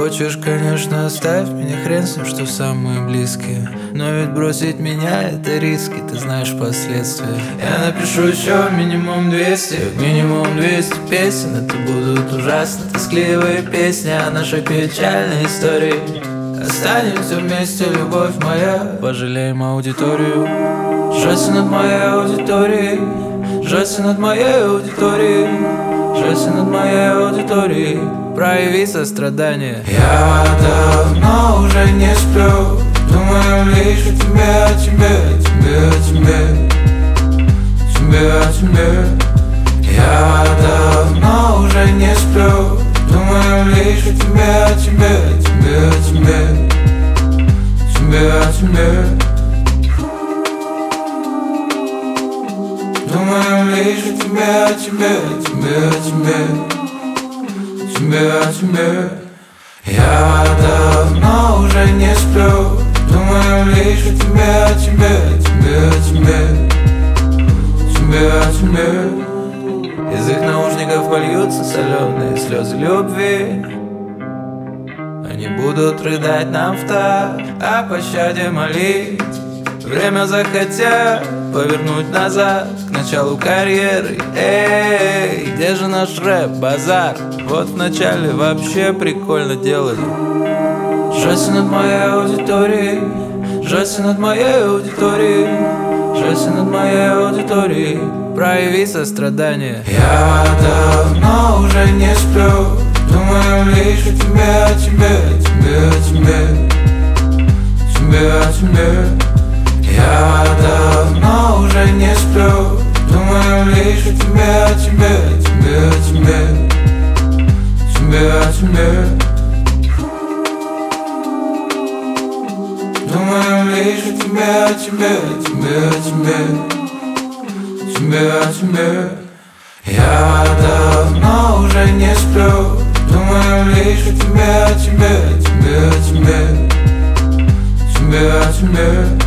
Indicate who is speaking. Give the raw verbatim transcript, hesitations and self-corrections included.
Speaker 1: хочешь, конечно, оставь меня, хрен с ним, что самые близкие. Но ведь бросить меня — это риски, ты знаешь последствия. Я напишу еще минимум двести, минимум двести песен. Это будут ужасно тоскливые песни о нашей печальной истории. Останемся вместе, любовь моя, пожалеем аудиторию. Жалься над моей аудиторией, жалься над моей аудиторией, жалься над моей аудиторией. Прояви сострадание. Я давно уже не сплю, думаю лишь о тебе, о тебе, о тебе, о тебе, тебе, о тебе. Я давно уже не сплю, думаю лишь о тебе, о тебе, о тебе, о тебе, тебе, о тебе. Думаю лишь о тебе, о тебе, о тебе, о тебе, тебе, о тебе. Я давно уже не сплю, думаю лишь о тебе, о тебе, о тебе, о тебе, тебе, о тебе. Из их наушников польются соленые слезы любви. Они будут рыдать нам в такт, о пощаде молить. Время захотят повернуть назад к началу карьеры. Эй, где же наш рэп, базар? Вот вначале вообще прикольно делали. Жалься над моей аудиторией, жалься над моей аудиторией, жалься над моей аудиторией. Прояви сострадание. Я давно уже не сплю, думаю лишь о тебе, о тебе, о тебе, о тебе, тебе, о тебе. Я давно уже не сплю, думаю лишь о тебе, о тебе, о тебе, о тебе, тебе, о тебе. Думаю лишь о тебе, о тебе, о тебе, о тебе, тебе, о тебе. Я давно уже не сплю, думаю лишь о тебе, о тебе, о тебе, о тебе, тебе, о тебе.